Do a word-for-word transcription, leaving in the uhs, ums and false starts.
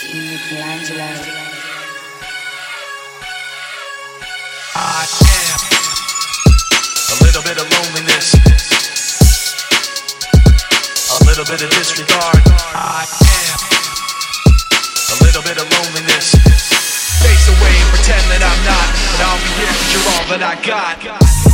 Michelangelo. I am a little bit of loneliness, a little bit of disregard. I am a little bit of loneliness. Face away and pretend that I'm not, but I'll be here 'cause you're all that I got.